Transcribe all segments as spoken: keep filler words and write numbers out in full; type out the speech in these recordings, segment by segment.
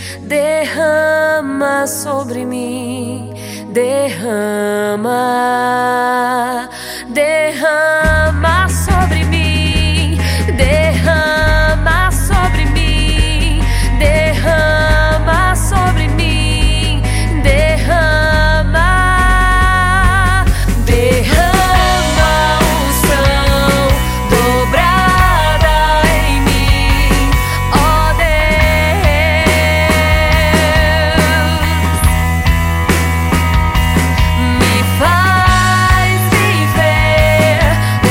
derrama sobre mim, derrama, derrama sobre mim, derrama sobre mim, derrama sobre mim, derrama, derrama unção dobrada em mim, ó Deus, me faz viver o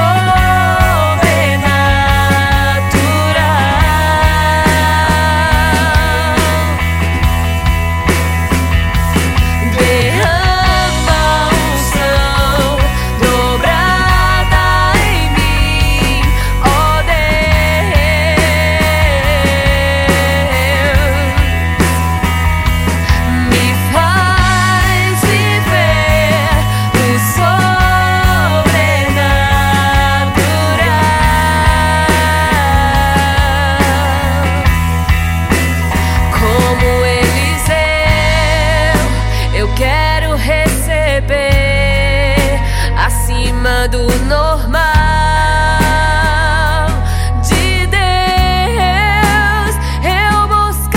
do normal de Deus, eu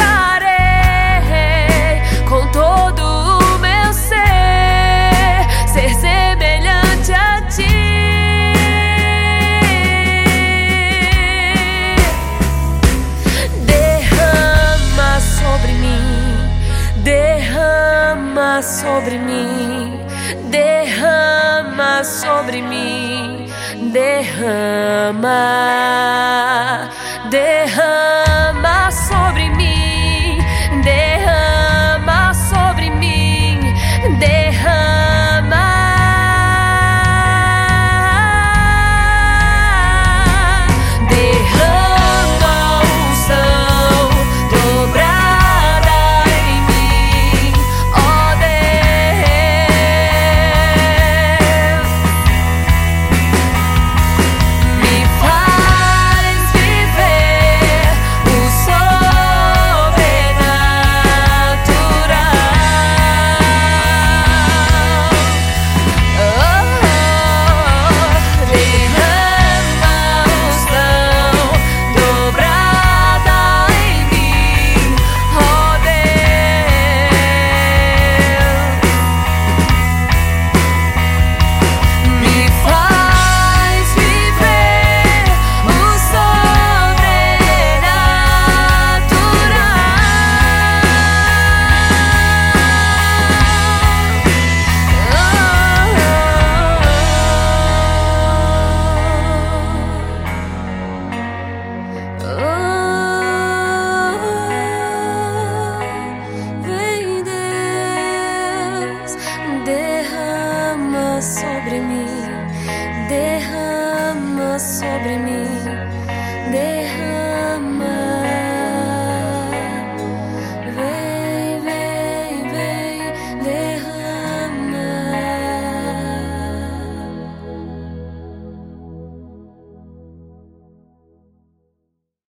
buscarei com todo o meu ser, ser semelhante a ti. Derrama sobre mim, derrama sobre mim, derrama sobre mim, derrama, derrama.